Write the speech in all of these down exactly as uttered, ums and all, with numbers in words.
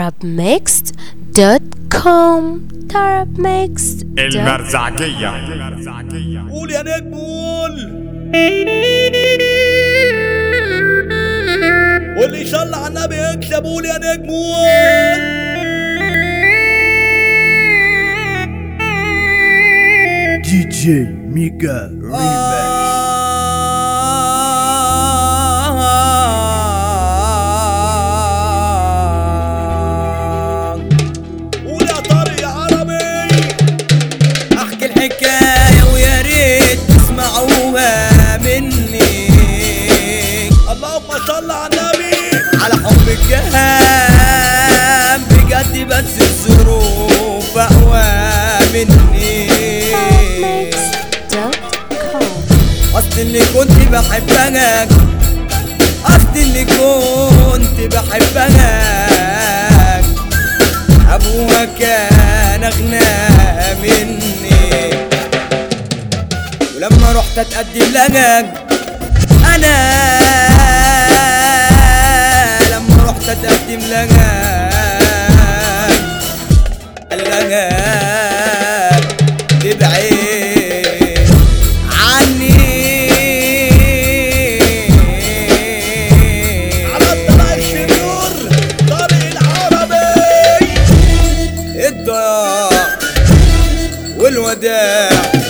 طرب ميكس دوت كوم. طرب ميكس المرزعجية. قول يا نجم قول. واللي يصلي على النبي يكسب. قول يا نجم قول. دي جي ميجا ريماكس. قول يا طارق يا عربي. احكي الحكاية ويا ريت تسمعوها مني. اللهم صل على النبي. على حب الجهام بجد بس الظروف اقوى مني. اصل اللي كنت بحبك اصل اللي كنت بحبك ابوها كان اغنى مني. ولما رحت اتقدم لك انا لما رحت اتقدم لك قال لك تبعد عني. على الطريق الشنيور طارق العربي. الضياع والوداع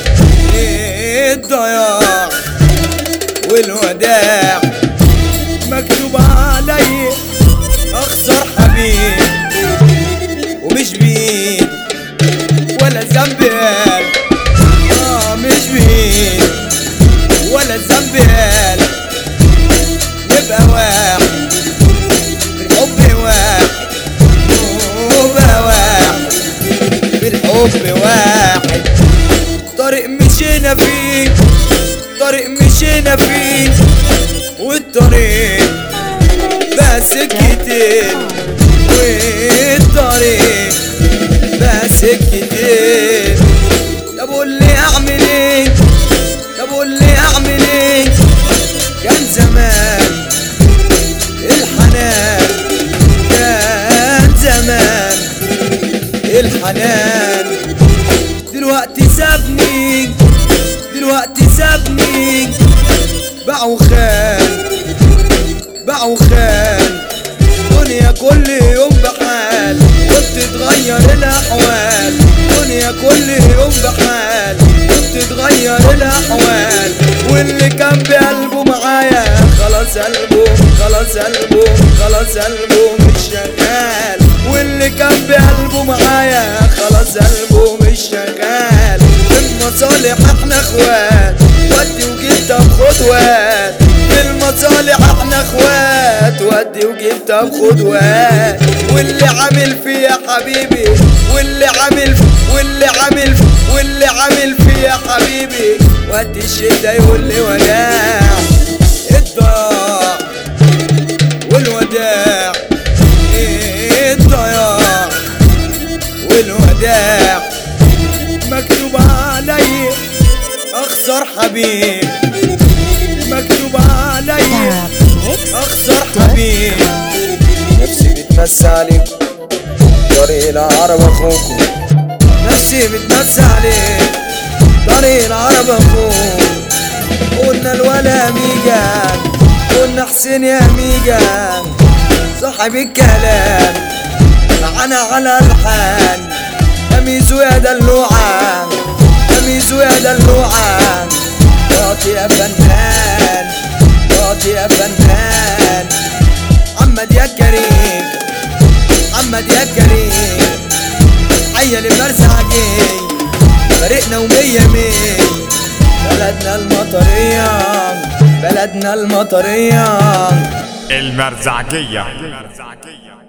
الضياع والوداع مكتوب علي اخسر حبيب ومش بيد ولا ذنب قال. اه مش بيد ولا ذنب قال. نبقى واحد بالحب واحد نبقى واحد بالحب واحد. طريق مشينا فيه طريق مشينا فيه والطريق بقى سكتين والطريق بقى سكتين. طب قول لي اعمل ايه طب قول لي اعمل ايه. كان زمان الحنان كان زمان الحنان. دلوقتي سابني دلوقتي سابني باعوا خان باعوا خان. دنيا كل يوم بحال وبتتغير الاحوال. دنيا كل يوم بحال وبتتغير الاحوال. واللي كان بقلبه معايا خلاص قلبه خلاص قلبه خلاص قلبه مش شغال. واللي كان بقلبه معايا خلاص قلبه مش شغال. المصالح احنا اخوات ودي وجيت طب خطوات. المصالح احنا اخوات ودي وجيت طب خطوات. واللي عامل فيا حبيبي واللي عامل واللي عامل واللي عامل فيا حبيبي وقت الشتا يقول لي وداع. الضياع والوداع الضياع والوداع مكتوب علي اخسر حبيب. مكتوب علي اخسر حبيب. نفسي بتمسى عليك طريق العرب اخوكم. نفسي بتمسى عليك طريق العرب اخوكم. قلنا الولا ميجان قلنا حسين يا ميجان صاحب الكلام معانا على الحان. قميصه يا دلوعة قميصه يا دلوعة. واطي يا فنان واطي يا فنان. محمد يا كريم محمد يا كريم عيل المرزعجي فريقنا ومية مية. بلدنا المطرية بلدنا المطرية المرزعجية.